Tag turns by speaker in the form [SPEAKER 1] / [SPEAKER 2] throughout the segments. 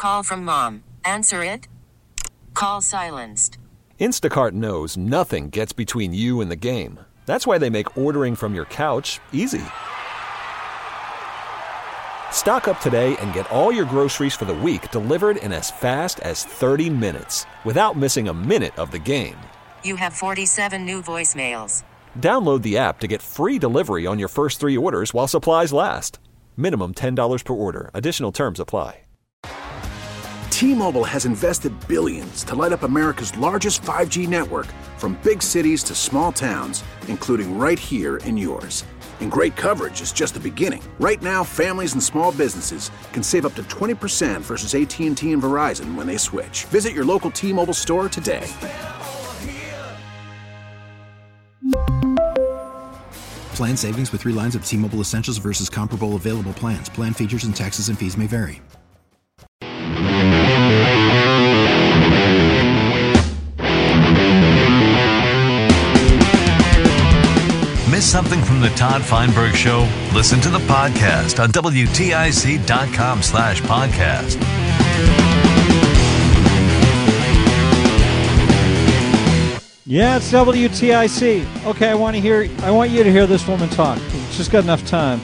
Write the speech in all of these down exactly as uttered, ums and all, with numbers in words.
[SPEAKER 1] Call from mom. Answer it. Call silenced.
[SPEAKER 2] Instacart knows nothing gets between you and the game. That's why they make ordering from your couch easy. Stock up today and get all your groceries for the week delivered in as fast as thirty minutes without missing a minute of the game.
[SPEAKER 1] You have forty-seven new voicemails.
[SPEAKER 2] Download the app to get free delivery on your first three orders while supplies last. Minimum ten dollars per order. Additional terms apply.
[SPEAKER 3] T-Mobile has invested billions to light up America's largest five G network, from big cities to small towns, including right here in yours. And great coverage is just the beginning. Right now, families and small businesses can save up to twenty percent versus A T and T and Verizon when they switch. Visit your local T-Mobile store today.
[SPEAKER 4] Plan savings with three lines of T-Mobile Essentials versus comparable available plans. Plan features and taxes and fees may vary.
[SPEAKER 5] Miss something from the Todd Feinberg Show? Listen to the podcast on W T I C dot com slash podcast.
[SPEAKER 6] Yeah, it's W T I C. Okay, I want to hear. I want you to hear this woman talk. We've just got enough time.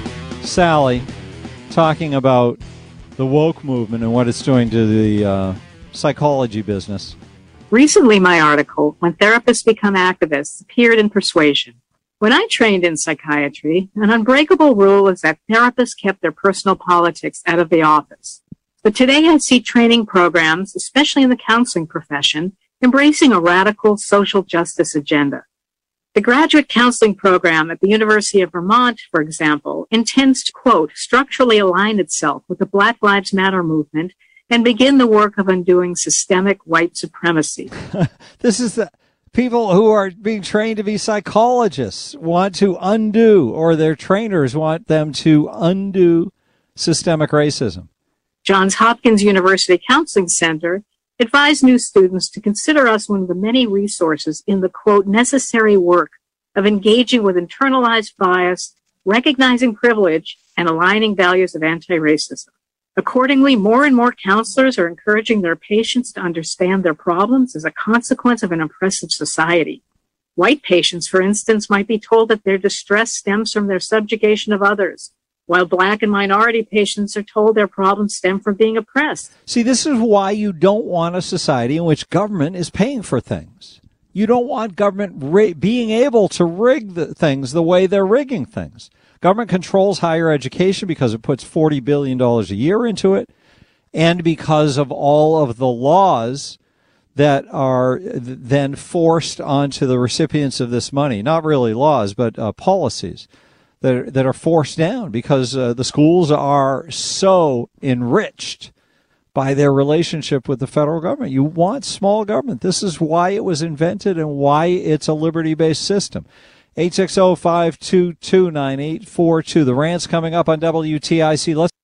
[SPEAKER 6] Sally, talking about the woke movement and what it's doing to the uh, psychology business.
[SPEAKER 7] Recently, my article, When Therapists Become Activists, appeared in Persuasion. When I trained in psychiatry, an unbreakable rule is that therapists kept their personal politics out of the office. But today I see training programs, especially in the counseling profession, embracing a radical social justice agenda. The graduate counseling program at the University of Vermont, for example, intends to, quote, structurally align itself with the Black Lives Matter movement and begin the work of undoing systemic white supremacy.
[SPEAKER 6] This is the people who are being trained to be psychologists want to undo, or their trainers want them to undo systemic racism.
[SPEAKER 7] Johns Hopkins University Counseling Center advised new students to consider us one of the many resources in the, quote, necessary work of engaging with internalized bias, recognizing privilege, and aligning values of anti-racism. Accordingly, more and more counselors are encouraging their patients to understand their problems as a consequence of an oppressive society. White patients, for instance, might be told that their distress stems from their subjugation of others, while Black and minority patients are told their problems stem from being oppressed.
[SPEAKER 6] See, this is why you don't want a society in which government is paying for things. You don't want government ri- being able to rig the things the way they're rigging things. Government controls higher education because it puts forty billion dollars a year into it, and because of all of the laws that are then forced onto the recipients of this money. Not really laws, but uh, policies that are, that are forced down because uh, the schools are so enriched by their relationship with the federal government. You want small government. This is why it was invented and why it's a liberty-based system. eight six zero, five two two, nine eight four two. The rant's coming up on W T I C. Let's.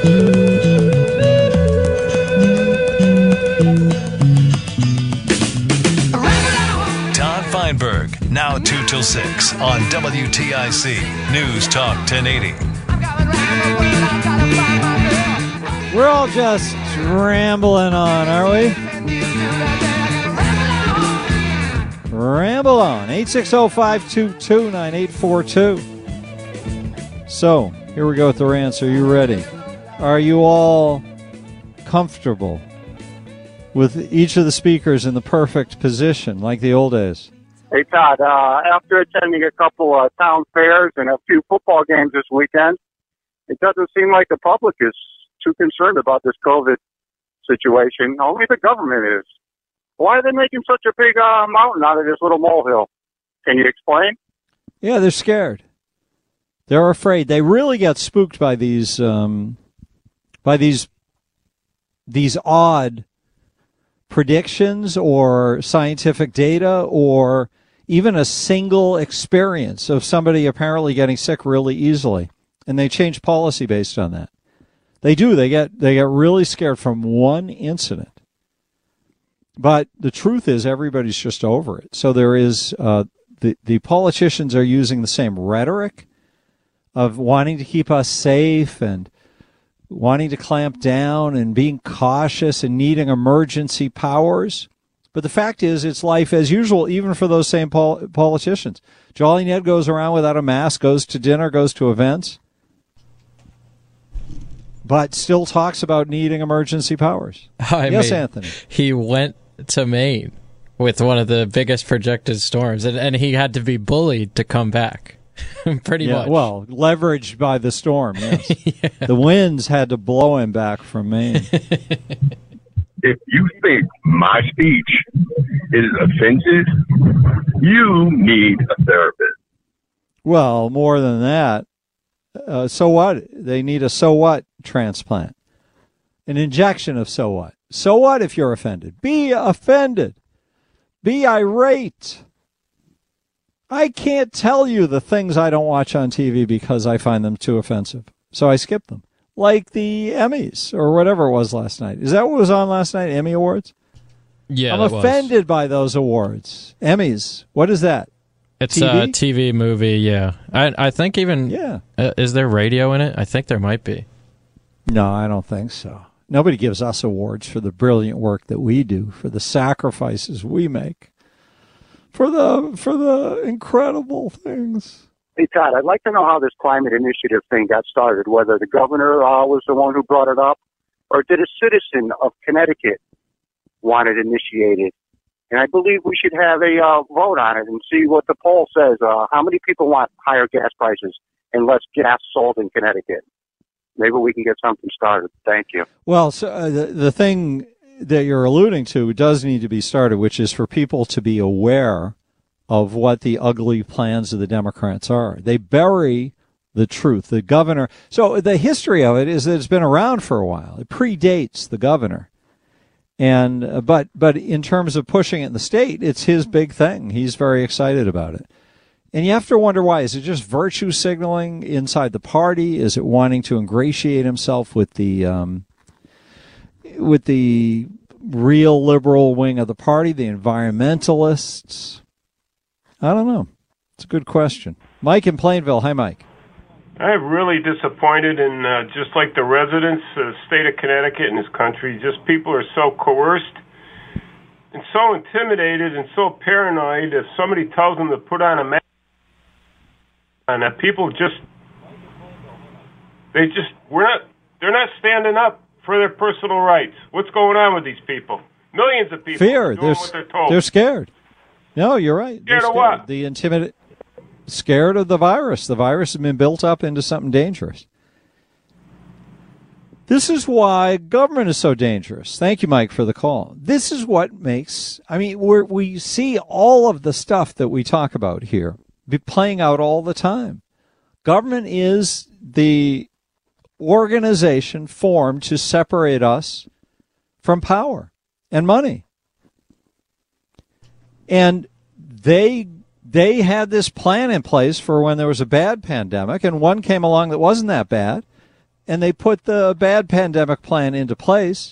[SPEAKER 5] Todd Feinberg, now two till six on W T I C News Talk ten eighty.
[SPEAKER 6] We're all just rambling on, are we? Ramble on. eight six zero, five two two, nine eight four two. So, here we go with the rants. Are you ready? Are you all comfortable with each of the speakers in the perfect position, like the old days?
[SPEAKER 8] Hey, Todd, uh, after attending a couple of town fairs and a few football games this weekend, it doesn't seem like the public is too concerned about this COVID situation. Only the government is. Why are they making such a big uh, mountain out of this little molehill? Can you explain?
[SPEAKER 6] Yeah, they're scared. They're afraid. They really get spooked by these, um, by these, these odd predictions or scientific data or even a single experience of somebody apparently getting sick really easily, and they change policy based on that. They do. They get they get really scared from one incident. But the truth is, everybody's just over it. So there is uh, the the politicians are using the same rhetoric of wanting to keep us safe and wanting to clamp down and being cautious and needing emergency powers. But the fact is, it's life as usual, even for those same pol- politicians. Jolly Ned goes around without a mask, goes to dinner, goes to events, but still talks about needing emergency powers.
[SPEAKER 9] I
[SPEAKER 6] yes,
[SPEAKER 9] mean,
[SPEAKER 6] Anthony.
[SPEAKER 9] He went to Maine with one of the biggest projected storms, and, and he had to be bullied to come back. Pretty
[SPEAKER 6] yeah,
[SPEAKER 9] much.
[SPEAKER 6] Well, leveraged by the storm, yes.
[SPEAKER 9] yeah.
[SPEAKER 6] The winds had to blow him back from Maine.
[SPEAKER 10] If you think my speech is offensive, you need a therapist.
[SPEAKER 6] Well, more than that. Uh, so what? They need a so what transplant. An injection of so what. So what if you're offended? Be offended. Be irate. I can't tell you the things I don't watch on T V because I find them too offensive. So I skip them. Like the Emmys or whatever it was last night. Is that what was on last night? Emmy Awards?
[SPEAKER 9] Yeah,
[SPEAKER 6] I'm offended was. by those awards. Emmys. What is that?
[SPEAKER 9] It's
[SPEAKER 6] T V?
[SPEAKER 9] a T V movie, yeah. I I think even...
[SPEAKER 6] Yeah.
[SPEAKER 9] Uh, is there radio in it? I think there might be.
[SPEAKER 6] No, I don't think so. Nobody gives us awards for the brilliant work that we do, for the sacrifices we make, for the for the incredible things.
[SPEAKER 8] Hey, Todd, I'd like to know how this climate initiative thing got started, whether the governor uh, was the one who brought it up, or did a citizen of Connecticut want it initiated? And I believe we should have a uh, vote on it and see what the poll says. Uh, how many people want higher gas prices and less gas sold in Connecticut? Maybe we can get something started. Thank you.
[SPEAKER 6] Well, so, uh, the, the thing that you're alluding to does need to be started, which is for people to be aware of what the ugly plans of the Democrats are. They bury the truth. The governor. So the history of it is that it's been around for a while. It predates the governor. And uh, but but in terms of pushing it in the state, it's his big thing. He's very excited about it. And you have to wonder why. Is it just virtue signaling inside the party? Is it wanting to ingratiate himself with the um, with the real liberal wing of the party, the environmentalists? I don't know. It's a good question. Mike in Plainville. Hi, Mike.
[SPEAKER 11] I'm really disappointed in, uh, just like the residents of the state of Connecticut and this country, just people are so coerced and so intimidated and so paranoid if somebody tells them to put on a mask. And that people just, they just, we're not, they're not standing up for their personal rights. What's going on with these people? Millions of people
[SPEAKER 6] Fear.
[SPEAKER 11] are doing
[SPEAKER 6] They're,
[SPEAKER 11] what they're told.
[SPEAKER 6] They're scared. No, you're right.
[SPEAKER 11] Scared,
[SPEAKER 6] they're scared
[SPEAKER 11] of what?
[SPEAKER 6] The intimidate, scared of the virus. The virus has been built up into something dangerous. This is why government is so dangerous. Thank you, Mike, for the call. This is what makes, I mean, we're, we see all of the stuff that we talk about here be playing out all the time. Government is the organization formed to separate us from power and money. And they they had this plan in place for when there was a bad pandemic, and one came along that wasn't that bad, and they put the bad pandemic plan into place.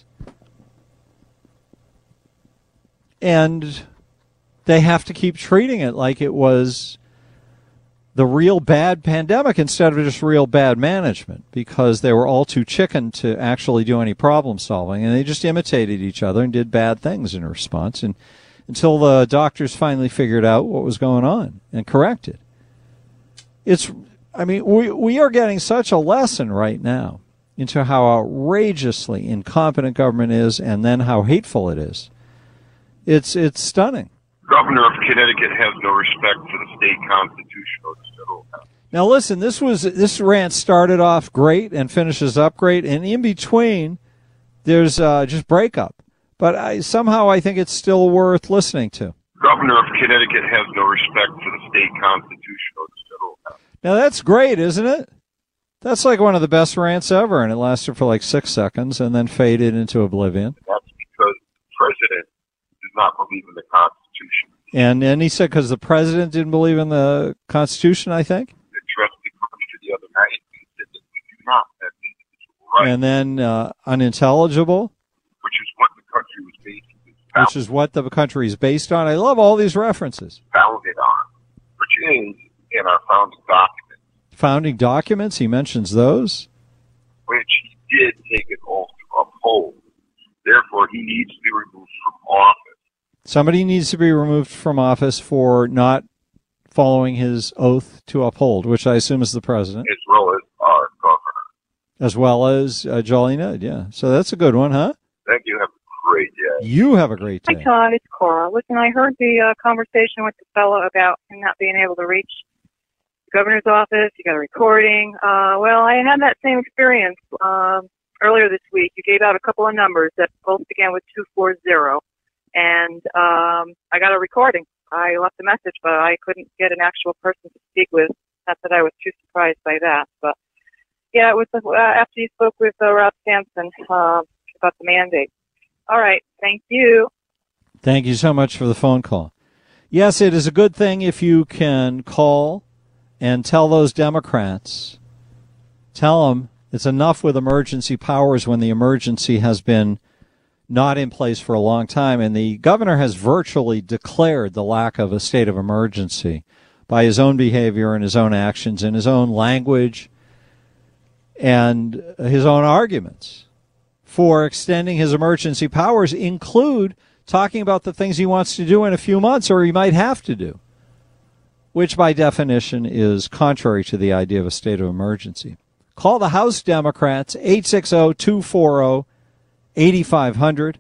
[SPEAKER 6] And they have to keep treating it like it was the real bad pandemic instead of just real bad management, because they were all too chicken to actually do any problem solving, and they just imitated each other and did bad things in response, and until the doctors finally figured out what was going on and corrected. It's, I mean, we we are getting such a lesson right now into how outrageously incompetent government is, and then how hateful it is. It's it's stunning.
[SPEAKER 10] Governor of Connecticut has no respect for the state constitution or the federal constitution.
[SPEAKER 6] Now listen, this was this rant started off great and finishes up great, and in between there's uh, just breakup. But I, somehow I think it's still worth listening to.
[SPEAKER 10] Governor of Connecticut has no respect for the state constitution or the federal constitution.
[SPEAKER 6] Now that's great, isn't it? That's like one of the best rants ever, and it lasted for like six seconds and then faded into oblivion.
[SPEAKER 10] That's because the president does not believe in the Constitution.
[SPEAKER 6] And and he said because the president didn't believe in the Constitution, I think.
[SPEAKER 10] The trustee the other night and said that we do not have individual rights.
[SPEAKER 6] And then uh, unintelligible.
[SPEAKER 10] Which is what the country was based on.
[SPEAKER 6] Which is what the country is based on. I love all these references.
[SPEAKER 10] Founded on, which is in our founding documents.
[SPEAKER 6] Founding documents, he mentions those.
[SPEAKER 10] Which he did take an oath to uphold. Therefore, he needs to be removed from office.
[SPEAKER 6] Somebody needs to be removed from office for not following his oath to uphold, which I assume is the president.
[SPEAKER 10] As well as our governor.
[SPEAKER 6] As well as uh, Jolly Ned, yeah. So that's a good one, huh?
[SPEAKER 10] Thank you. Have a great day.
[SPEAKER 6] You have a great day.
[SPEAKER 12] Hi, Todd. It's Cora. Listen, I heard the uh, conversation with the fellow about him not being able to reach the governor's office. You got a recording. Uh, well, I had that same experience um, earlier this week. You gave out a couple of numbers that both began with two four zero. And um, I got a recording. I left a message, but I couldn't get an actual person to speak with. Not that I was too surprised by that. But, yeah, it was uh, after you spoke with uh, Rob Sampson uh, about the mandate. All right. Thank you.
[SPEAKER 6] Thank you so much for the phone call. Yes, it is a good thing if you can call and tell those Democrats, tell them it's enough with emergency powers when the emergency has been not in place for a long time, and the governor has virtually declared the lack of a state of emergency by his own behavior and his own actions and his own language and his own arguments for extending his emergency powers include talking about the things he wants to do in a few months or he might have to do, which by definition is contrary to the idea of a state of emergency. Call the House Democrats, eight six zero, two four zero, eight five hundred.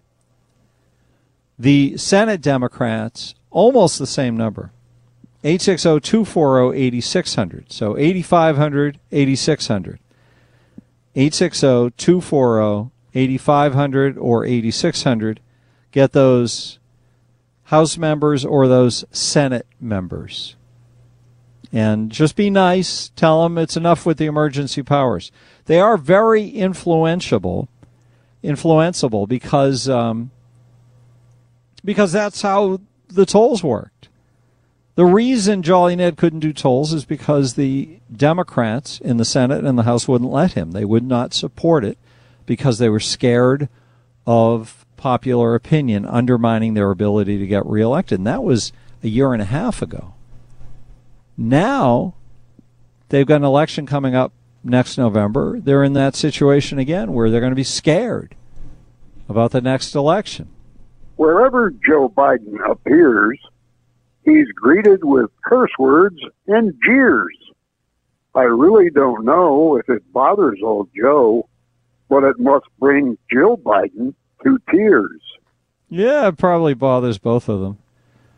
[SPEAKER 6] The Senate Democrats, almost the same number, eight six zero, two four zero, eight six hundred. So eight five hundred, eight six hundred. eight six zero, two four zero, eight five hundred or eight six hundred. Get those House members or those Senate members. And just be nice. Tell them it's enough with the emergency powers. They are very influential. influenceable because um, because that's how the tolls worked. The reason Jolly Ned couldn't do tolls is because the Democrats in the Senate and the House wouldn't let him. They would not support it because they were scared of popular opinion undermining their ability to get reelected. And that was a year and a half ago. Now they've got an election coming up next November. They're in that situation again where they're going to be scared about the next election.
[SPEAKER 13] Wherever Joe Biden appears, he's greeted with curse words and jeers. I really don't know if it bothers old Joe, but it must bring Jill Biden to tears.
[SPEAKER 6] Yeah, it probably bothers both of them.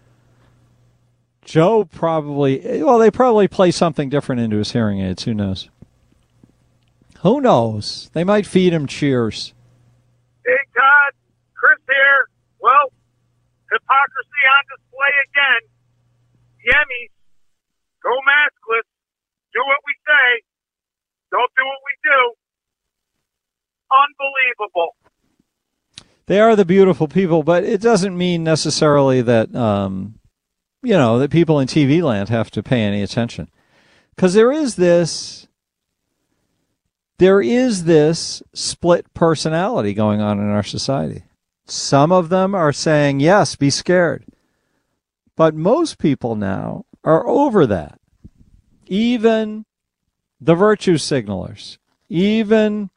[SPEAKER 6] Joe probably, well, they probably play something different into his hearing aids. Who knows? Who knows? They might feed him cheers.
[SPEAKER 14] Hey, Todd. Chris here. Well, hypocrisy on display again. Yemis, go maskless. Do what we say. Don't do what we do. Unbelievable.
[SPEAKER 6] They are the beautiful people, but it doesn't mean necessarily that, um, you know, that people in T V land have to pay any attention. Because there is this... There is this split personality going on in our society. Some of them are saying, yes, be scared. But most people now are over that. Even the virtue signalers, even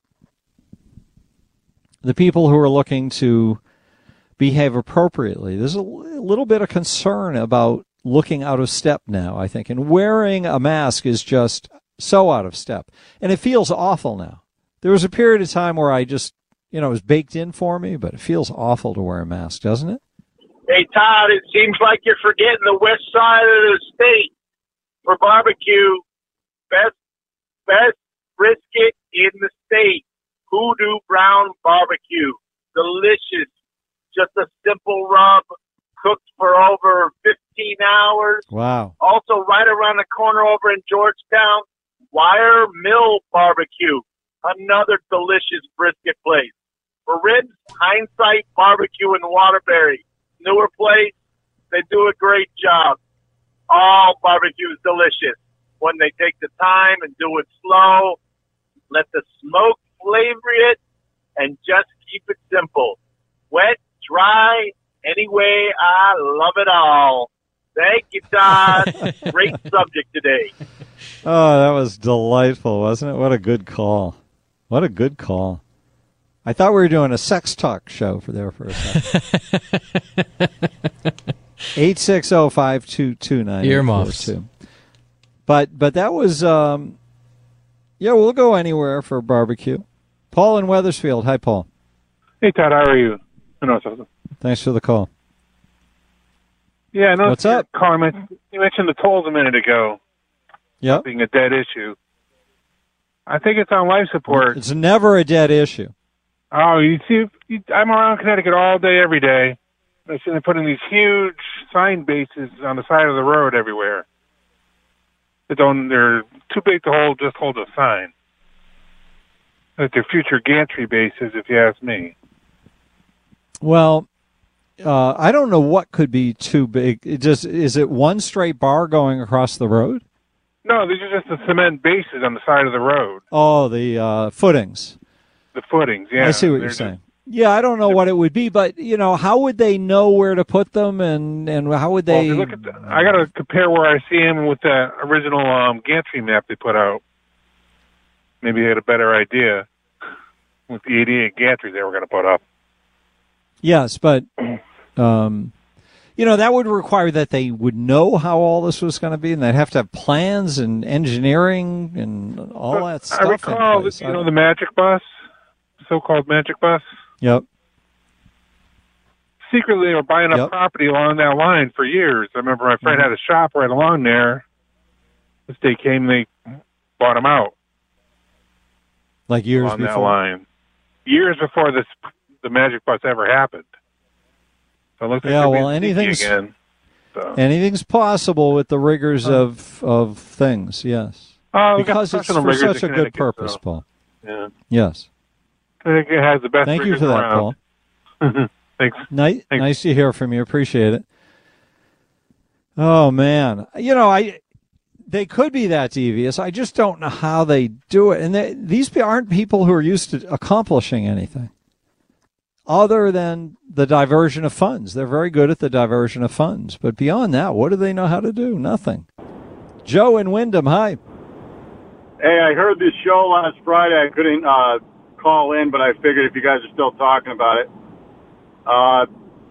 [SPEAKER 6] the people who are looking to behave appropriately. There's a little bit of concern about looking out of step now, I think. And wearing a mask is just so out of step. And it feels awful now. There was a period of time where I just, you know, it was baked in for me, but it feels awful to wear a mask, doesn't it?
[SPEAKER 14] Hey, Todd, it seems like you're forgetting the west side of the state for barbecue. Best, best brisket in the state. Hoodoo Brown Barbecue. Delicious. Just a simple rub. Cooked for over fifteen hours.
[SPEAKER 6] Wow.
[SPEAKER 14] Also, right around the corner over in Georgetown, Wire Mill Barbecue, another delicious brisket place. For ribs, Hindsight Barbecue in Waterbury, newer place. They do a great job. All barbecue is delicious when they take the time and do it slow. Let the smoke flavor it and just keep it simple. Wet, dry, anyway, I love it all. Thank you, Todd. Great subject today.
[SPEAKER 6] Oh, that was delightful, wasn't it? What a good call. What a good call. I thought we were doing a sex talk show for there for a second. eight six zero, five two two, nine eight four two. But but that was um, yeah, we'll go anywhere for a barbecue. Paul in Wethersfield. Hi, Paul.
[SPEAKER 15] Hey, Todd. How are you? No,
[SPEAKER 6] Thanks for the call.
[SPEAKER 15] Yeah, I know.
[SPEAKER 6] What's up?
[SPEAKER 15] Carl, you mentioned the tolls a minute ago.
[SPEAKER 6] Yep.
[SPEAKER 15] Being a dead issue. I think it's on life support.
[SPEAKER 6] It's never a dead issue.
[SPEAKER 15] Oh, you see, you, I'm around Connecticut all day, every day. I see them putting these huge sign bases on the side of the road everywhere. They don't, they're too big to hold, just hold a sign. Like they're future gantry bases, if you ask me.
[SPEAKER 6] Well, uh, I don't know what could be too big. It just is it one straight bar going across the road?
[SPEAKER 15] No, these are just the cement bases on the side of the road.
[SPEAKER 6] Oh, the uh, footings.
[SPEAKER 15] The footings, yeah.
[SPEAKER 6] I see what
[SPEAKER 15] They're
[SPEAKER 6] you're saying. Yeah, I don't know what it would be, but you know, how would they know where to put them, and, and how would they?
[SPEAKER 15] Well, look at the, I got to compare where I see them with the original um, gantry map they put out. Maybe they had a better idea with the eighty-eight gantry they were going to put up.
[SPEAKER 6] Yes, but um, you know, that would require that they would know how all this was going to be, and they'd have to have plans and engineering and all
[SPEAKER 15] but
[SPEAKER 6] that stuff.
[SPEAKER 15] I recall,
[SPEAKER 6] in place.
[SPEAKER 15] you know, the Magic Bus, so-called Magic Bus.
[SPEAKER 6] Yep.
[SPEAKER 15] Secretly, they were buying up
[SPEAKER 6] yep.
[SPEAKER 15] property along that line for years. I remember my friend mm-hmm. had a shop right along there. The state came, they bought them out.
[SPEAKER 6] Like years
[SPEAKER 15] on
[SPEAKER 6] before?
[SPEAKER 15] that line. Years before this, the Magic Bus ever happened. So it looks like
[SPEAKER 6] yeah,
[SPEAKER 15] they're
[SPEAKER 6] well,
[SPEAKER 15] being
[SPEAKER 6] anything's,
[SPEAKER 15] again. So.
[SPEAKER 6] anything's possible with the rigors oh. of of things, yes.
[SPEAKER 15] Oh,
[SPEAKER 6] because it's for such a good purpose, so. Paul.
[SPEAKER 15] Yeah.
[SPEAKER 6] Yes.
[SPEAKER 15] I think it has the best
[SPEAKER 6] Thank you for that,
[SPEAKER 15] around.
[SPEAKER 6] Paul.
[SPEAKER 15] Thanks.
[SPEAKER 6] Nice,
[SPEAKER 15] Thanks.
[SPEAKER 6] Nice to hear from you. Appreciate it. Oh, man. You know, I they could be that devious. I just don't know how they do it. And they, these aren't people who are used to accomplishing anything other than the diversion of funds. They're very good at the diversion of funds. But beyond that, what do they know how to do? Nothing. Joe in Wyndham, hi.
[SPEAKER 16] Hey, I heard this show last Friday. I couldn't uh, call in, but I figured if you guys are still talking about it. Uh,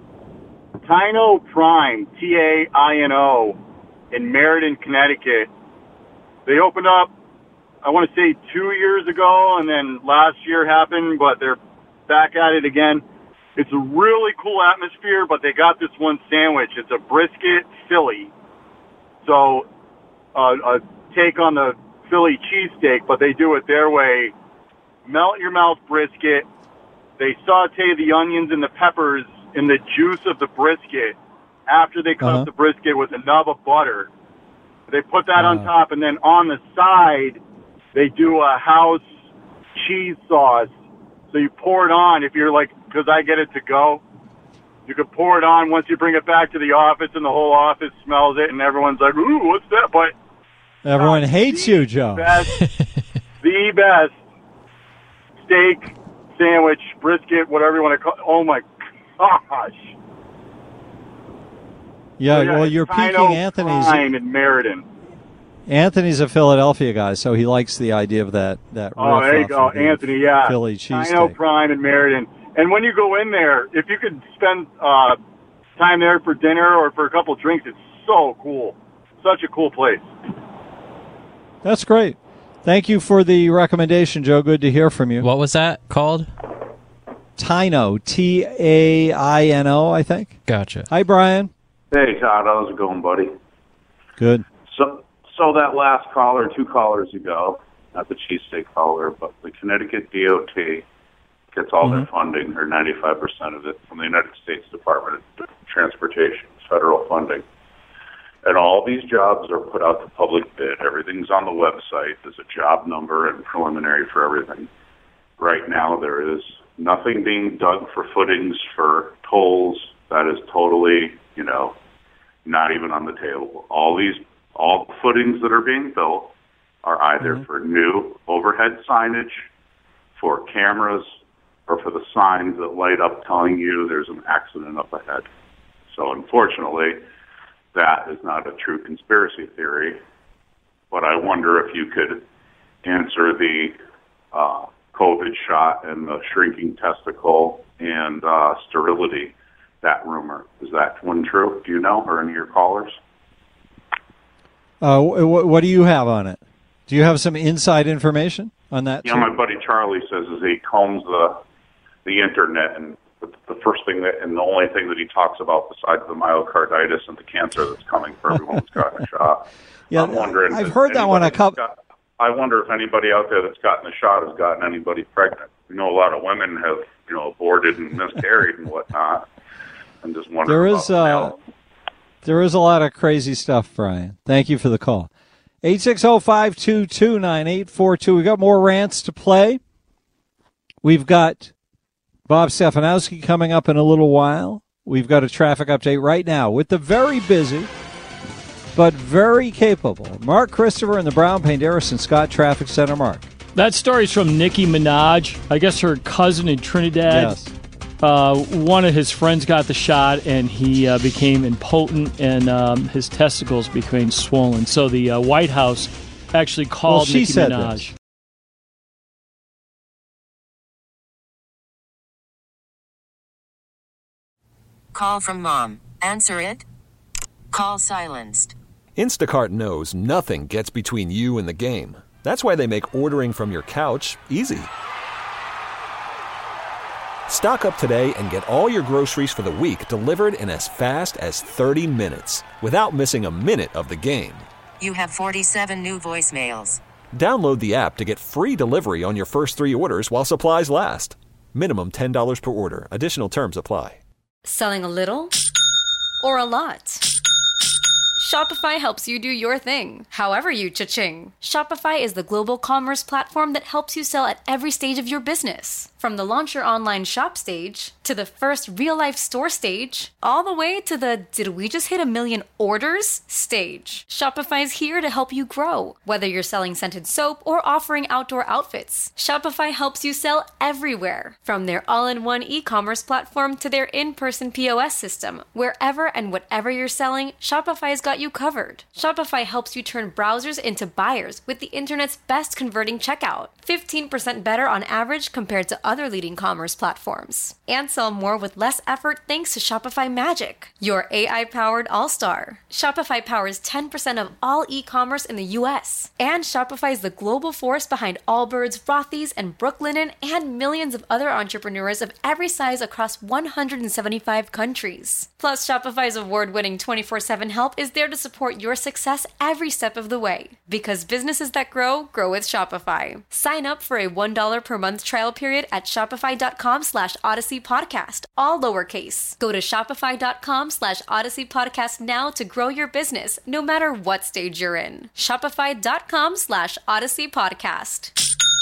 [SPEAKER 16] Taino Prime, T A I N O, in Meriden, Connecticut. They opened up, I want to say, two years ago, and then last year happened, but they're back at it again. It's a really cool atmosphere, but they got this one sandwich. It's a brisket Philly. So uh, a take on the Philly cheesesteak, but they do it their way. Melt-your-mouth brisket. They saute the onions and the peppers in the juice of the brisket after they cut
[SPEAKER 6] uh-huh.
[SPEAKER 16] up the brisket with a nub of butter. They put that
[SPEAKER 6] uh-huh.
[SPEAKER 16] on top, and then on the side, they do a house cheese sauce. So you pour it on if you're like, because I get it to go. You can pour it on once you bring it back to the office, and the whole office smells it, and everyone's like, ooh, what's that? But
[SPEAKER 6] everyone uh, hates you, Joe.
[SPEAKER 16] Best, the best steak, sandwich, brisket, whatever you want to call it. Oh, my gosh.
[SPEAKER 6] Yeah,
[SPEAKER 16] so, yeah
[SPEAKER 6] well, you're peaking Anthony's.
[SPEAKER 16] Prime in Meriden.
[SPEAKER 6] Anthony's a Philadelphia guy, so he likes the idea of that. that
[SPEAKER 16] oh, there you go, Anthony, yeah.
[SPEAKER 6] Philly cheesesteak.
[SPEAKER 16] Taino Prime in Meriden. And when you go in there, if you could spend uh, time there for dinner or for a couple of drinks, it's so cool. Such a cool place.
[SPEAKER 6] That's great. Thank you for the recommendation, Joe. Good to hear from you.
[SPEAKER 9] What was that called?
[SPEAKER 6] Taino, T A I N O, I think.
[SPEAKER 9] Gotcha.
[SPEAKER 6] Hi, Brian.
[SPEAKER 17] Hey, Todd. How's it going, buddy?
[SPEAKER 6] Good.
[SPEAKER 17] So, so that last caller, two callers ago, not the cheesesteak caller, but the Connecticut D O T gets all mm-hmm. their funding, or ninety-five percent of it, from the United States Department of Transportation, federal funding. And all these jobs are put out to public bid. Everything's on the website. There's a job number and preliminary for everything. Right now, there is nothing being dug for footings for tolls. That is totally, you know, not even on the table. All these, all the footings that are being built are either mm-hmm. for new overhead signage, for cameras, or for the signs that light up telling you there's an accident up ahead. So unfortunately, that is not a true conspiracy theory, but I wonder if you could answer the uh, COVID shot and the shrinking testicle and uh, sterility, that rumor. Is that one true? Do you know, or any of your callers?
[SPEAKER 6] Uh, what, what do you have on it? Do you have some inside information on that?
[SPEAKER 17] Yeah, my buddy Charlie says is he combs the the internet, and the, the first thing that, and the only thing that he talks about besides the myocarditis and the cancer that's coming for everyone who's gotten a shot.
[SPEAKER 6] Yeah,
[SPEAKER 17] I'm wondering.
[SPEAKER 6] I've heard that one a couple.
[SPEAKER 17] I wonder if anybody out there that's gotten the shot has gotten anybody pregnant. We know a lot of women have, you know, aborted and miscarried and whatnot. I'm just wondering.
[SPEAKER 6] There
[SPEAKER 17] about
[SPEAKER 6] is uh, there is a lot of crazy stuff, Brian. Thank you for the call. eight six zero, five two two, nine eight four two. We've got more rants to play. We've got Bob Stefanowski coming up in a little while. We've got a traffic update right now with the very busy but very capable Mark Christopher in the Brown Paint Harrison Scott Traffic Center. Mark.
[SPEAKER 18] That story's from Nicki Minaj. I guess her cousin in Trinidad.
[SPEAKER 6] Yes.
[SPEAKER 18] Uh, one of his friends got the shot, and he uh, became impotent, and um, his testicles became swollen. So the uh, White House actually called
[SPEAKER 6] well, she
[SPEAKER 18] Nicki
[SPEAKER 6] said
[SPEAKER 18] Minaj.
[SPEAKER 6] This.
[SPEAKER 1] Call from mom. Answer it. Call silenced.
[SPEAKER 2] Instacart knows nothing gets between you and the game. That's why they make ordering from your couch easy. Stock up today and get all your groceries for the week delivered in as fast as thirty minutes without missing a minute of the game.
[SPEAKER 1] You have forty-seven new voicemails.
[SPEAKER 2] Download the app to get free delivery on your first three orders while supplies last. Minimum ten dollars per order. Additional terms apply.
[SPEAKER 19] Selling a little or a lot? Shopify helps you do your thing, however you cha-ching. Shopify is the global commerce platform that helps you sell at every stage of your business. From the launch your online shop stage, to the first real-life store stage, all the way to the did we just hit a million orders stage. Shopify is here to help you grow. Whether you're selling scented soap or offering outdoor outfits, Shopify helps you sell everywhere. From their all-in-one e-commerce platform to their in-person P O S system, wherever and whatever you're selling, Shopify's got you covered. Shopify helps you turn browsers into buyers with the internet's best converting checkout. fifteen percent better on average compared to other leading commerce platforms. And sell more with less effort thanks to Shopify Magic, your A I-powered all-star. Shopify powers ten percent of all e-commerce in the U S. And Shopify is the global force behind Allbirds, Rothy's, and Brooklinen, and millions of other entrepreneurs of every size across one hundred seventy-five countries. Plus, Shopify's award-winning twenty-four seven help is there to support your success every step of the way. Because businesses that grow, grow with Shopify. Sign up for a one dollar per month trial period at shopify.com slash Odyssey Podcast, all lowercase. Go to shopify.com slash Odyssey Podcast now to grow your business, no matter what stage you're in. Shopify.com slash Odyssey Podcast.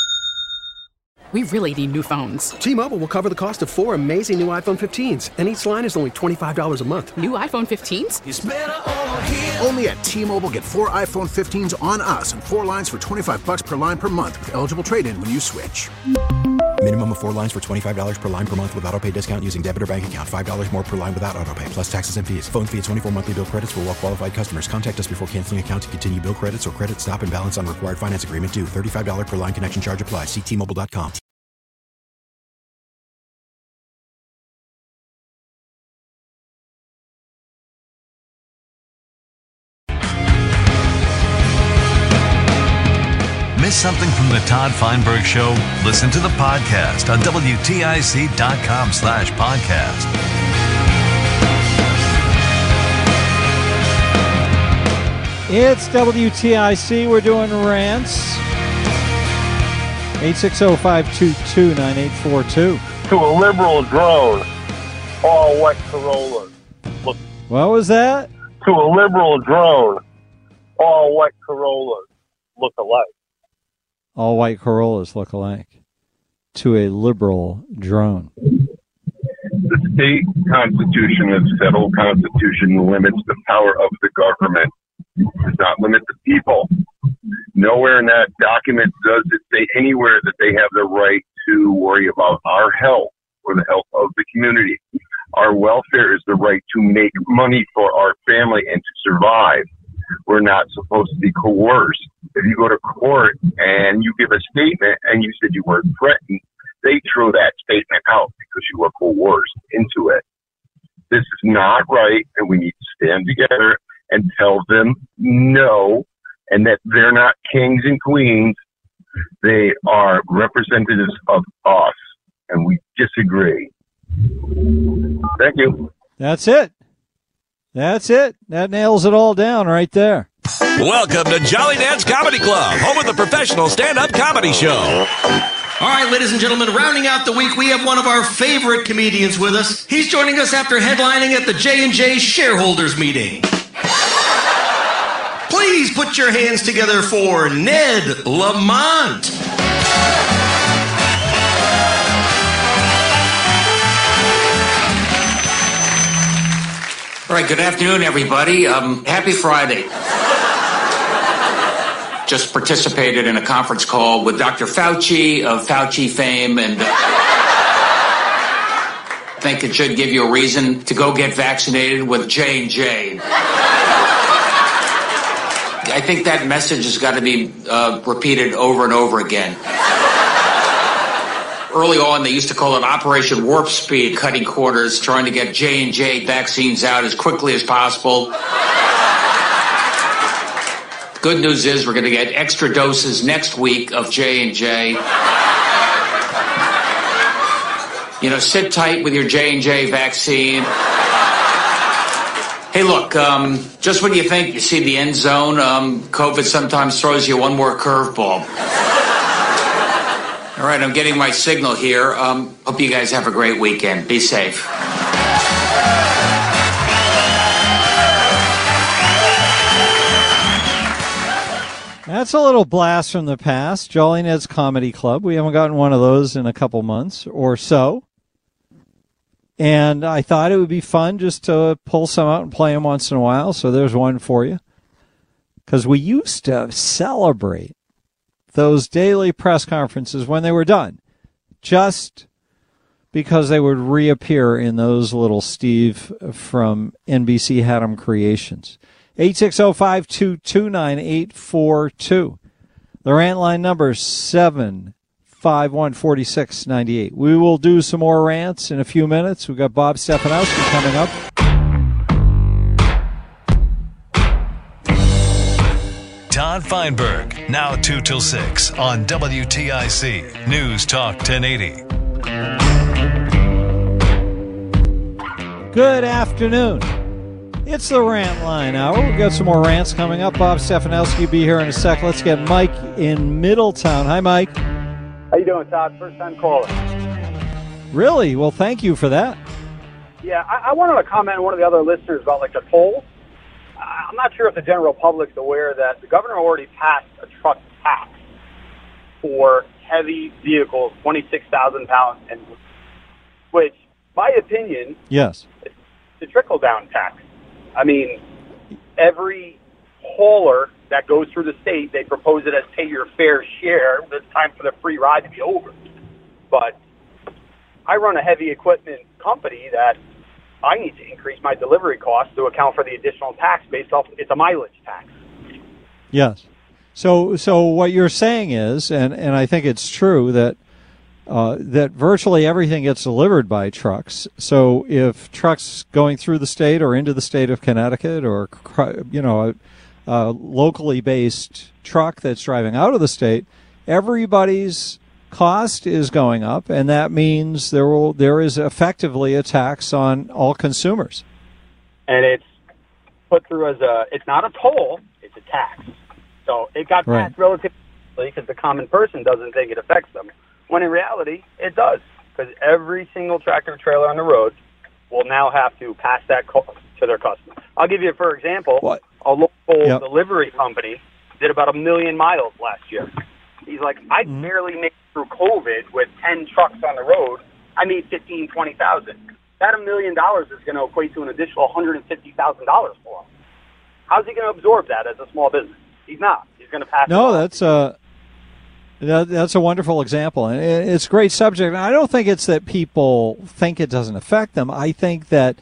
[SPEAKER 20] We really need new phones.
[SPEAKER 21] T-Mobile will cover the cost of four amazing new iPhone fifteens, and each line is only twenty-five dollars a month.
[SPEAKER 20] New iPhone fifteens?
[SPEAKER 3] It's better over here. Only at T-Mobile, get four iPhone fifteens on us and four lines for twenty-five bucks per line per month with eligible trade-in when you switch.
[SPEAKER 4] Minimum of four lines for twenty-five dollars per line per month with autopay discount using debit or bank account. five dollars more per line without autopay, plus taxes and fees. Phone fee at twenty-four monthly bill credits for well-qualified customers. Contact us before canceling account to continue bill credits or credit stop and balance on required finance agreement due. thirty-five dollars per line connection charge applies. See T Mobile dot com.
[SPEAKER 5] Miss something from the Todd Feinberg Show? Listen to the podcast on W T I C dot com slash podcast.
[SPEAKER 6] It's W T I C. We're doing rants. eight six zero, five two two, nine eight four two.
[SPEAKER 14] To a liberal drone, all white Corollas. Look.
[SPEAKER 6] What was that?
[SPEAKER 14] To a liberal drone, all white Corollas look alike.
[SPEAKER 6] All white Corollas look alike. To a liberal drone.
[SPEAKER 10] The state constitution, the federal constitution, limits the power of the government. It does not limit the people. Nowhere in that document does it say anywhere that they have the right to worry about our health or the health of the community. Our welfare is the right to make money for our family and to survive. we're not supposed to be coerced. If you go to court and you give a statement and you said you weren't threatened, they throw that statement out because you were coerced into it. This is not right, and we need to stand together and tell them no, and that they're not kings and queens. They are representatives of us, and we disagree. Thank you.
[SPEAKER 6] That's it. That's it. That nails it all down right there.
[SPEAKER 2] Welcome to Jolly Dad's Comedy Club, home of the professional stand-up comedy show.
[SPEAKER 7] All right, ladies and gentlemen, rounding out the week, we have one of our favorite comedians with us. He's joining us after headlining at the J and J shareholders meeting. Please put your hands together for Ned Lamont.
[SPEAKER 22] All right, good afternoon, everybody. Um, happy Friday. Just participated in a conference call with Doctor Fauci of Fauci fame, and uh, I think it should give you a reason to go get vaccinated with J and J. I think that message has got to be uh, repeated over and over again. Early on, they used to call it Operation Warp Speed, cutting corners, trying to get J and J vaccines out as quickly as possible. Good news is we're going to get extra doses next week of J and J. You know, sit tight with your J and J vaccine. Hey, look, um, just when you think you see the end zone, um, COVID sometimes throws you one more curveball. All right, I'm getting my signal here. Um, hope you guys have a great weekend. Be safe.
[SPEAKER 6] That's a little blast from the past. Jolly Ned's Comedy Club. We haven't gotten one of those in a couple months or so. And I thought it would be fun just to pull some out and play them once in a while. So there's one for you. Because we used to celebrate those daily press conferences when they were done, just because they would reappear in those little Steve from N B C had 'em creations. eight six zero, five two two, nine eight four two. The rant line number is seven five one, four six nine eight. We will do some more rants in a few minutes. We've got Bob Stefanowski coming up.
[SPEAKER 5] Todd Feinberg, now two till six on W T I C News Talk ten eighty.
[SPEAKER 6] Good afternoon. It's the Rant Line Hour. We've got some more rants coming up. Bob Stefanowski will be here in a sec. Let's get Mike in Middletown. Hi, Mike.
[SPEAKER 23] How you doing, Todd? First time caller.
[SPEAKER 6] Really? Well, thank you for that.
[SPEAKER 23] Yeah, I, I wanted to comment on one of the other listeners about, like, the tolls. I'm not sure if the general public's aware that the governor already passed a truck tax for heavy vehicles, twenty-six thousand pounds, and which, my opinion,
[SPEAKER 6] yes,
[SPEAKER 23] it's a trickle-down tax. I mean, every hauler that goes through the state, they propose it as pay your fair share. It's time for the free ride to be over. But I run a heavy equipment company that I need to increase my delivery costs to account for the additional tax based off, it's a mileage tax.
[SPEAKER 6] Yes. So so what you're saying is, and, and I think it's true, that uh, that virtually everything gets delivered by trucks. So if trucks going through the state or into the state of Connecticut, or, you know, a, a locally based truck that's driving out of the state, everybody's cost is going up, and that means there will there is effectively a tax on all consumers.
[SPEAKER 23] And it's put through as a, it's not a toll, it's a tax. So it got
[SPEAKER 6] Right.
[SPEAKER 23] passed relatively because the common person doesn't think it affects them, when in reality it does, because every single tractor trailer on the road will now have to pass that cost to their customer. I'll give you, for example,
[SPEAKER 6] what?
[SPEAKER 23] a local
[SPEAKER 6] Yep.
[SPEAKER 23] delivery company did about a million miles last year. He's like, I
[SPEAKER 6] Mm-hmm.
[SPEAKER 23] barely made it through COVID with ten trucks on the road. I made fifteen, twenty thousand. That a million dollars is going to equate to an additional one hundred fifty thousand dollars for him. How's he going to absorb that as a small business? He's not. He's going to pass.
[SPEAKER 6] No,
[SPEAKER 23] it on.
[SPEAKER 6] that's a that, that's a wonderful example, and it's a great subject. And I don't think it's that people think it doesn't affect them. I think that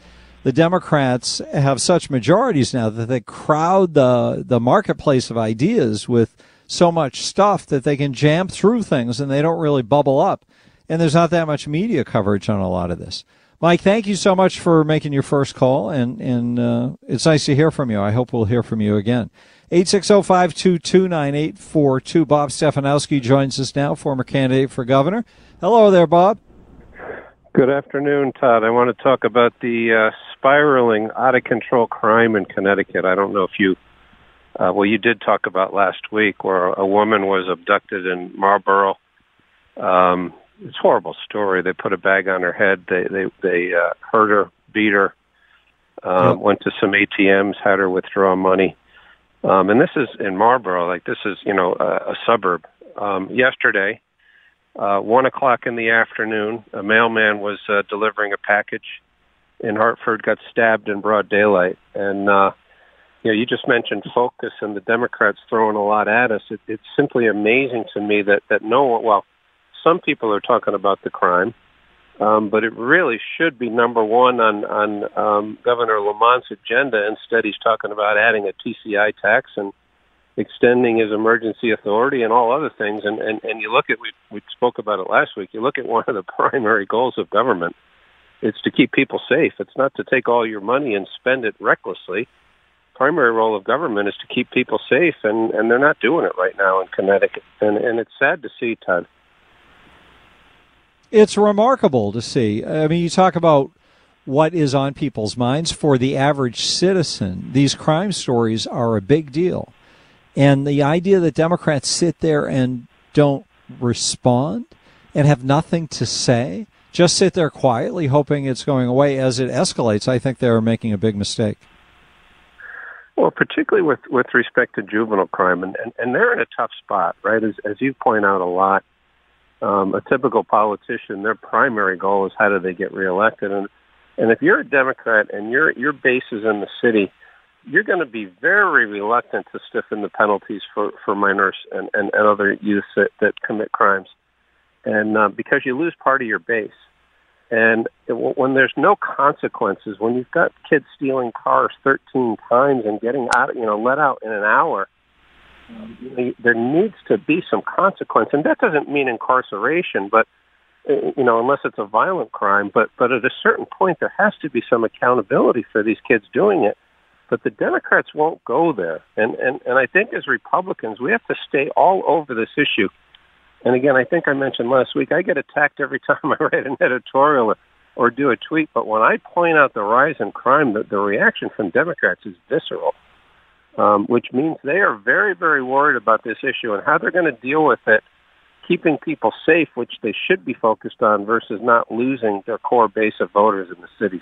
[SPEAKER 6] the Democrats have such majorities now that they crowd the the marketplace of ideas with so much stuff that they can jam through things and they don't really bubble up. And there's not that much media coverage on a lot of this. Mike, thank you so much for making your first call, and, and uh, it's nice to hear from you. I hope we'll hear from you again. eight six zero, five two two, nine eight four two. Bob Stefanowski joins us now, former candidate for governor. Hello there, Bob.
[SPEAKER 8] Good afternoon, Todd. I want to talk about the uh, spiraling, out-of-control crime in Connecticut. I don't know if you, uh, well, you did talk about last week where a woman was abducted in Marlborough. Um, it's a horrible story. They put a bag on her head. They they they uh, hurt her, beat her, um, yep. went to some A T Ms, had her withdraw money. Um, and this is in Marlborough, like this is, you know, a, a suburb. Um, yesterday, uh, one o'clock in the afternoon, a mailman was uh, delivering a package in Hartford, got stabbed in broad daylight. And, uh, you know, you just mentioned focus and the Democrats throwing a lot at us. It, it's simply amazing to me that, that no one, well, some people are talking about the crime, um, but it really should be number one on, on um, Governor Lamont's agenda. Instead, he's talking about adding a T C I tax and extending his emergency authority and all other things. And, and, and you look at, we, we spoke about it last week, you look at one of the primary goals of government, it's to keep people safe. It's not to take all your money and spend it recklessly. Primary role of government is to keep people safe, and, and they're not doing it right now in Connecticut. And, and it's sad to see, Todd.
[SPEAKER 6] It's remarkable to see. I mean, you talk about what is on people's minds. For the average citizen, these crime stories are a big deal. And the idea that Democrats sit there and don't respond and have nothing to say, just sit there quietly hoping it's going away as it escalates, I think they're making a big mistake.
[SPEAKER 8] Well, particularly with, with respect to juvenile crime, and, and, and they're in a tough spot, right? As, as you point out a lot, um, a typical politician, their primary goal is how do they get reelected. And, and if you're a Democrat and your your base is in the city, you're going to be very reluctant to stiffen the penalties for, for minors and, and, and other youth that, that commit crimes. And uh, because you lose part of your base. And it, when there's no consequences, when you've got kids stealing cars thirteen times and getting out, you know, let out in an hour, um, you know, there needs to be some consequence. And that doesn't mean incarceration, but, you know, unless it's a violent crime. But, but at a certain point, there has to be some accountability for these kids doing it. But the Democrats won't go there. And, and, and I think as Republicans, we have to stay all over this issue. And again, I think I mentioned last week, I get attacked every time I write an editorial or, or do a tweet. But when I point out the rise in crime, the, the reaction from Democrats is visceral, um, which means they are very, very worried about this issue and how they're going to deal with it, keeping people safe, which they should be focused on, versus not losing their core base of voters in the cities.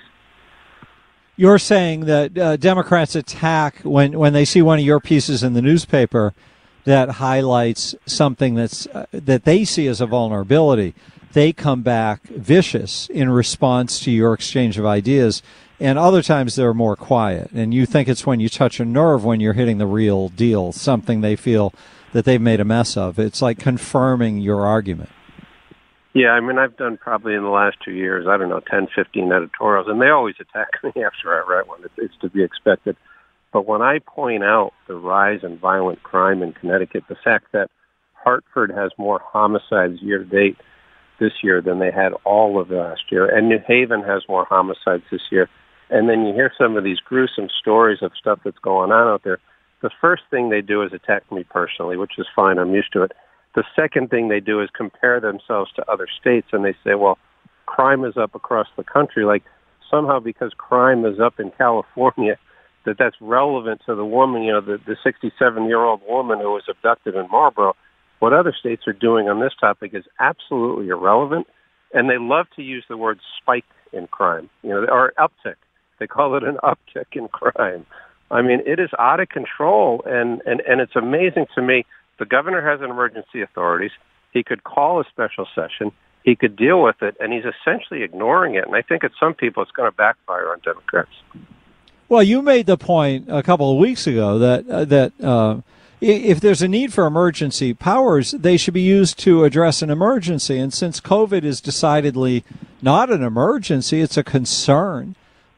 [SPEAKER 6] You're saying that uh, Democrats attack when, when they see one of your pieces in the newspaper that highlights something that's uh, that they see as a vulnerability. They come back vicious in response to your exchange of ideas, and other times they're more quiet. And you think it's when you touch a nerve when you're hitting the real deal, something they feel that they've made a mess of. It's like confirming your argument.
[SPEAKER 8] Yeah, I mean, I've done probably in the last two years, I don't know, ten, fifteen editorials, and they always attack me after I write one. It's, it's to be expected. But when I point out the rise in violent crime in Connecticut, the fact that Hartford has more homicides year-to-date this year than they had all of last year, and New Haven has more homicides this year, and then you hear some of these gruesome stories of stuff that's going on out there, the first thing they do is attack me personally, which is fine. I'm used to it. The second thing they do is compare themselves to other states, and they say, well, crime is up across the country. Like somehow because crime is up in California, that that's relevant to the woman, you know, the, the sixty-seven-year-old woman who was abducted in Marlborough. What other states are doing on this topic is absolutely irrelevant, and they love to use the word spike in crime, you know, or uptick. They call it an uptick in crime. I mean, it is out of control, and, and, and it's amazing to me. The governor has an emergency authorities. He could call a special session. He could deal with it, and he's essentially ignoring it. And I think at some people it's going to backfire on Democrats.
[SPEAKER 6] Well, you made the point a couple of weeks ago that uh, that uh, if there's a need for emergency powers, they should be used to address an emergency. And since COVID is decidedly not an emergency, it's a concern. But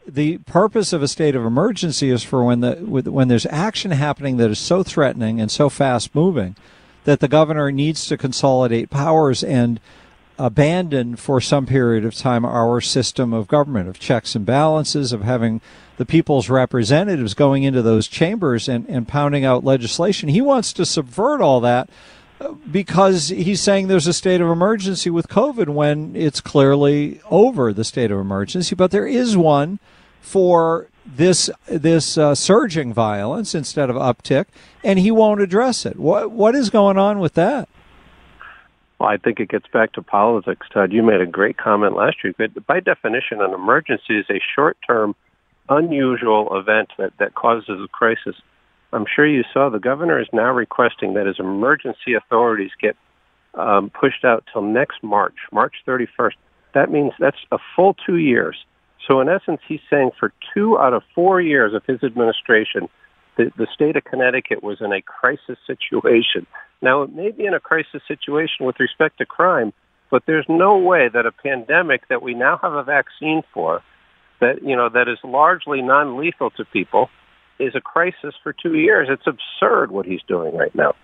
[SPEAKER 6] the purpose of a state of emergency is for when the when there's action happening that is so threatening and so fast moving that the governor needs to consolidate powers and abandon for some period of time our system of government, of checks and balances, of having the people's representatives going into those chambers and, and pounding out legislation. He wants to subvert all that because he's saying there's a state of emergency with COVID when it's clearly over, the state of emergency. But there is one for this this uh, surging violence instead of uptick, and he won't address it. What What is going on with that?
[SPEAKER 8] Well, I think it gets back to politics, Todd. You made a great comment last week. But by definition, an emergency is a short-term, unusual event that, that causes a crisis. I'm sure you saw the governor is now requesting that his emergency authorities get um, pushed out till next March, March thirty-first. That means that's a full two years. So in essence, he's saying for two out of four years of his administration, the, the state of Connecticut was in a crisis situation. Now, it may be in a crisis situation with respect to crime, but there's no way that a pandemic that we now have a vaccine for, that, you know, that is largely non-lethal to people, is a crisis for two years. It's absurd what he's doing right now.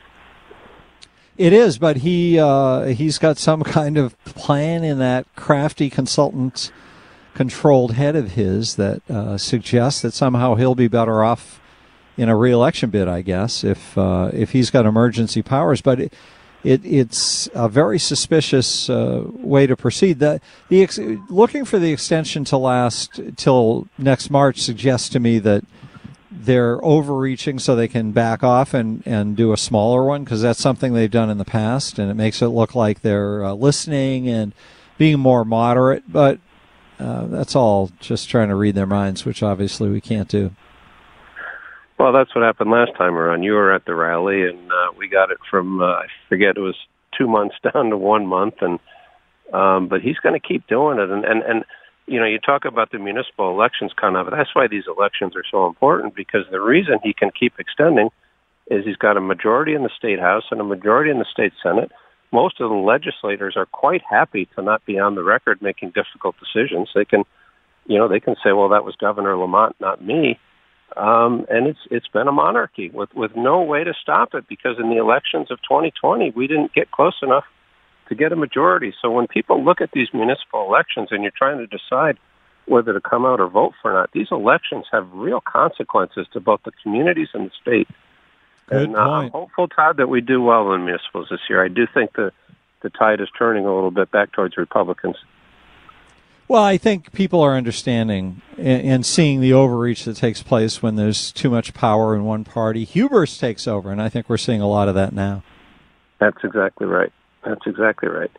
[SPEAKER 6] It is, but he uh, he's got some kind of plan in that crafty consultant-controlled head of his that uh, suggests that somehow he'll be better off in a re-election bid, I guess, if uh, if he's got emergency powers. But it, it it's a very suspicious uh, way to proceed. The the ex- looking for the extension to last till next March suggests to me that they're overreaching so they can back off and, and do a smaller one, because that's something they've done in the past, and it makes it look like they're uh, listening and being more moderate. But uh, that's all just trying to read their minds, which obviously we can't do.
[SPEAKER 8] Well, that's what happened last time around. You were at the rally, and uh, we got it from, uh, I forget, it was two months down to one month. and um, But he's going to keep doing it. And, and, and, you know, you talk about the municipal elections kind of. That's why these elections are so important, because the reason he can keep extending is he's got a majority in the State House and a majority in the State Senate. Most of the legislators are quite happy to not be on the record making difficult decisions. They can, you know, they can say, well, that was Governor Lamont, not me. Um, and it's it's been a monarchy with, with no way to stop it, because in the elections of twenty twenty, we didn't get close enough to get a majority. So when people look at these municipal elections and you're trying to decide whether to come out or vote for or not, these elections have real consequences to both the communities and the state.
[SPEAKER 6] Good
[SPEAKER 8] and uh, I'm hopeful, Todd, that we do well in municipals this year. I do think the, the tide is turning a little bit back towards Republicans.
[SPEAKER 6] Well, I think people are understanding and seeing the overreach that takes place when there's too much power in one party. Hubris takes over, and I think we're seeing a lot of that now.
[SPEAKER 8] That's exactly right. That's exactly right.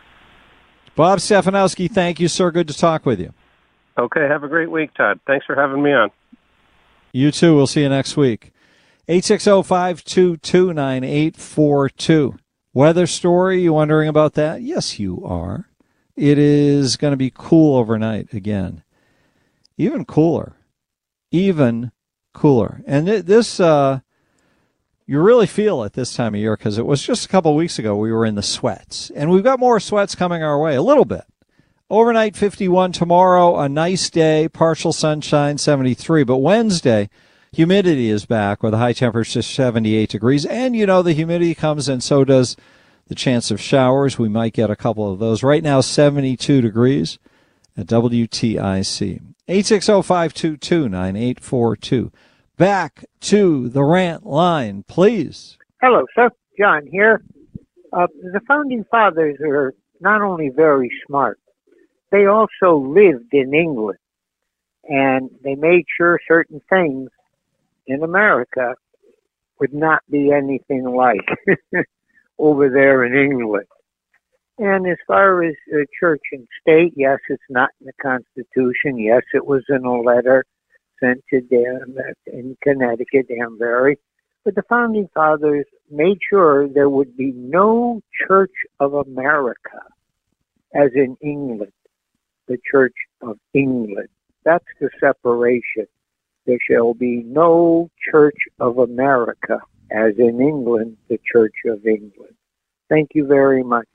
[SPEAKER 6] Bob Stefanowski, thank you, sir. Good to talk with you.
[SPEAKER 8] Okay, have a great week, Todd. Thanks for having me on.
[SPEAKER 6] You too. We'll see you next week. eight six zero, five two two, nine eight four two. Weather story, you wondering about that? Yes, you are. It is going to be cool overnight again. Even cooler. Even cooler. And th- this, uh, you really feel it this time of year, because it was just a couple of weeks ago we were in the sweats. And we've got more sweats coming our way, a little bit. Overnight fifty-one, tomorrow a nice day, partial sunshine, seventy-three. But Wednesday, humidity is back with a high temperature seventy-eight degrees. And, you know, the humidity comes, and so does the chance of showers. We might get a couple of those. Right now, seventy-two degrees at W T I C. eight six zero, five two two, nine eight four two. Back to the rant line, please.
[SPEAKER 11] Hello, sir. John here. Uh, the Founding Fathers are not only very smart, they also lived in England, and they made sure certain things in America would not be anything like over there in England. And as far as uh, church and state, yes, it's not in the Constitution. Yes, it was in a letter sent to Dan in Connecticut, Danbury. But the Founding Fathers made sure there would be no Church of America, as in England, the Church of England. That's the separation. There shall be no Church of America, as in England, the Church of England. Thank you very much.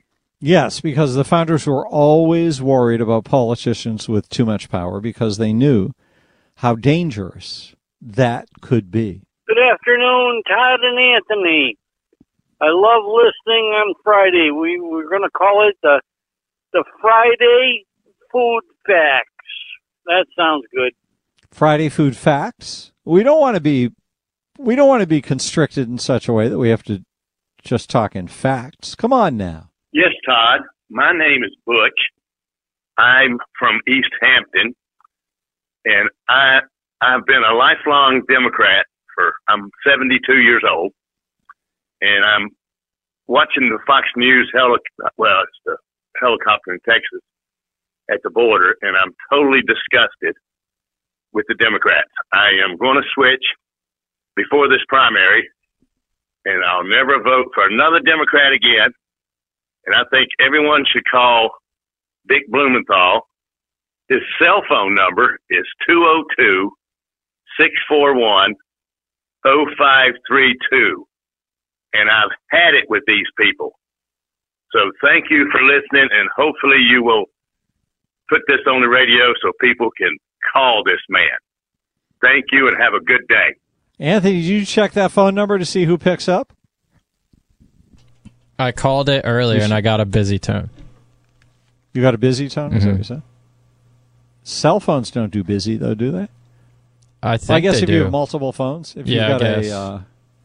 [SPEAKER 6] Yes, because the founders were always worried about politicians with too much power because they knew how dangerous that could be.
[SPEAKER 12] Good afternoon, Todd and Anthony. I love listening on Friday. We, we're going to call it the the Friday Food Facts. That sounds good.
[SPEAKER 6] Friday Food Facts? We don't want to be we don't want to be constricted in such a way that we have to just talk in facts. Come on now.
[SPEAKER 10] Yes, Todd. My name is Butch. I'm from East Hampton, and I I've been a lifelong Democrat for I'm seventy-two years old, and I'm watching the Fox News heli- well, it's the helicopter in Texas at the border, and I'm totally disgusted with the Democrats. I am going to switch before this primary, and I'll never vote for another Democrat again. And I think everyone should call Dick Blumenthal. His cell phone number is two oh two, six four one, oh five three two. And I've had it with these people. So thank you for listening, and hopefully you will put this on the radio so people can call this man. Thank you, and have a good day.
[SPEAKER 6] Anthony, did you check that phone number to see who picks up?
[SPEAKER 9] I called it earlier, and I got a busy tone.
[SPEAKER 6] You got a busy tone?
[SPEAKER 9] Mm-hmm.
[SPEAKER 6] Is that what you said? Cell phones don't do busy, though, do they?
[SPEAKER 9] I think
[SPEAKER 6] well, I guess
[SPEAKER 9] they
[SPEAKER 6] if
[SPEAKER 9] do.
[SPEAKER 6] you have multiple phones. If
[SPEAKER 9] yeah,
[SPEAKER 6] you've got
[SPEAKER 9] I guess.
[SPEAKER 6] a, uh,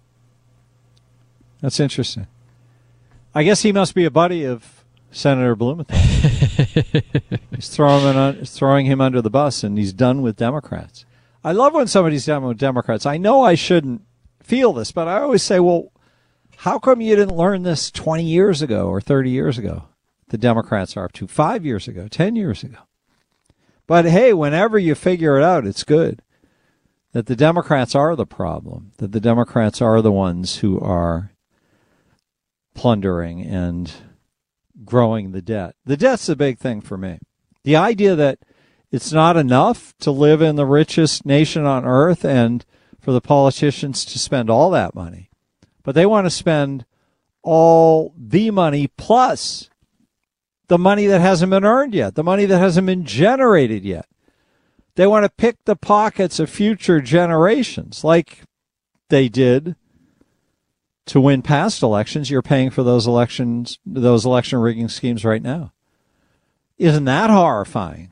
[SPEAKER 6] that's interesting. I guess he must be a buddy of Senator Blumenthal. He's throwing him, un- throwing him under the bus, and he's done with Democrats. I love when somebody's done with Democrats. I know I shouldn't feel this, but I always say, well, how come you didn't learn this twenty years ago or thirty years ago? The Democrats are up to five years ago, ten years ago. But hey, whenever you figure it out, it's good that the Democrats are the problem, that the Democrats are the ones who are plundering and growing the debt. The debt's the big thing for me. The idea that it's not enough to live in the richest nation on earth and for the politicians to spend all that money, but they want to spend all the money plus the money that hasn't been earned yet, the money that hasn't been generated yet. They want to pick the pockets of future generations like they did to win past elections. You're paying for those elections, those election rigging schemes right now. Isn't that horrifying?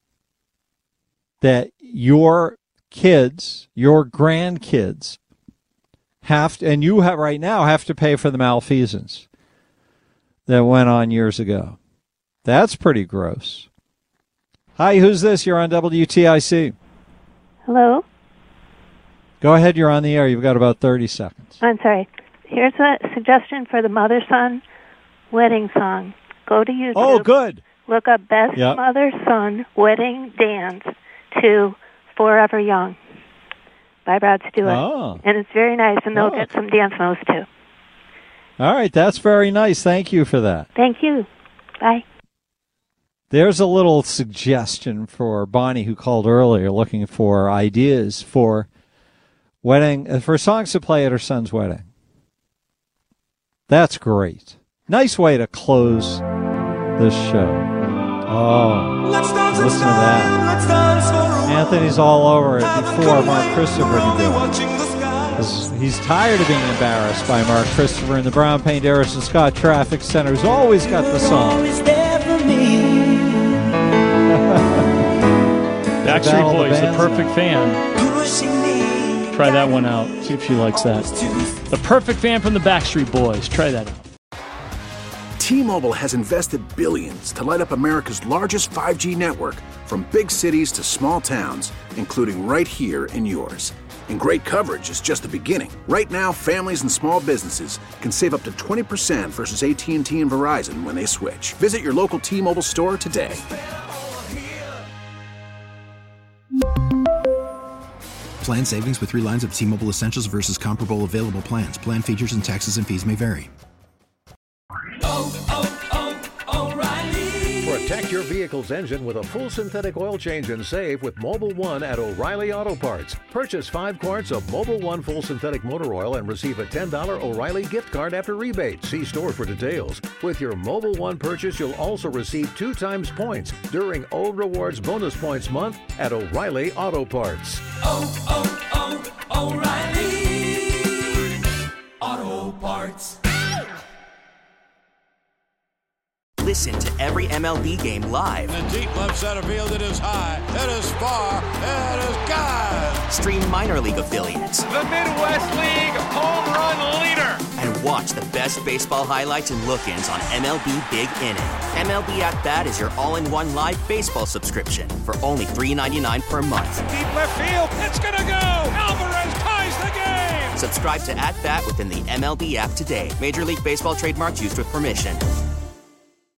[SPEAKER 6] That your kids, your grandkids, have to, and you have right now have to pay for the malfeasance that went on years ago. That's pretty gross. Hi, who's this? You're on W T I C.
[SPEAKER 13] Hello?
[SPEAKER 6] Go ahead, you're on the air. You've got about thirty seconds.
[SPEAKER 13] I'm sorry. Here's a suggestion for the mother-son wedding song. Go to YouTube.
[SPEAKER 6] Oh, good.
[SPEAKER 13] Look up Best
[SPEAKER 6] Yep.
[SPEAKER 13] Mother-Son Wedding Dance to Forever Young by Rod Stewart.
[SPEAKER 6] Oh.
[SPEAKER 13] And it's very nice, and they'll
[SPEAKER 6] Oh.
[SPEAKER 13] get some dance moves, too.
[SPEAKER 6] All right, that's very nice. Thank you for that.
[SPEAKER 13] Thank you. Bye.
[SPEAKER 6] There's a little suggestion for Bonnie, who called earlier, looking for ideas for wedding, uh, for songs to play at her son's wedding. That's great. Nice way to close this show. Oh, listen to that. Anthony's all over it before Mark Christopher can do it. He's tired of being embarrassed by Mark Christopher in the Brown Paint Harrison Scott Traffic Center, who's always got the song.
[SPEAKER 18] Backstreet Boys, The Perfect Fan. Try that one out. See if she likes that. The Perfect Fan from the Backstreet Boys. Try that out.
[SPEAKER 3] T-Mobile has invested billions to light up America's largest five G network, from big cities to small towns, including right here in yours. And great coverage is just the beginning. Right now, families and small businesses can save up to twenty percent versus A T and T and Verizon when they switch. Visit your local T-Mobile store today.
[SPEAKER 4] Plan savings with three lines of T-Mobile Essentials versus comparable available plans. Plan features and taxes and fees may vary.
[SPEAKER 15] Oh, oh, oh, O'Reilly.
[SPEAKER 2] For a
[SPEAKER 15] Protect your vehicle's engine with a full synthetic oil change and save with Mobil one at O'Reilly Auto Parts. Purchase five quarts of Mobil one full synthetic motor oil and receive a ten dollars O'Reilly gift card after rebate. See store for details. With your Mobil one purchase, you'll also receive two times points during O Rewards Bonus Points Month at O'Reilly Auto Parts.
[SPEAKER 16] Oh, oh, oh, O'Reilly Auto Parts.
[SPEAKER 17] Listen to every M L B game live.
[SPEAKER 24] In the deep left center field, it is high, it is far, it is gone.
[SPEAKER 17] Stream minor league affiliates.
[SPEAKER 25] The Midwest League home run leader.
[SPEAKER 17] And watch the best baseball highlights and look-ins on M L B Big Inning. M L B At Bat is your all-in-one live baseball subscription for only three dollars and ninety-nine cents per month.
[SPEAKER 25] Deep left field, it's gonna go. Alvarez ties the game.
[SPEAKER 17] Subscribe to At Bat within the M L B app today. Major League Baseball trademarks used with permission.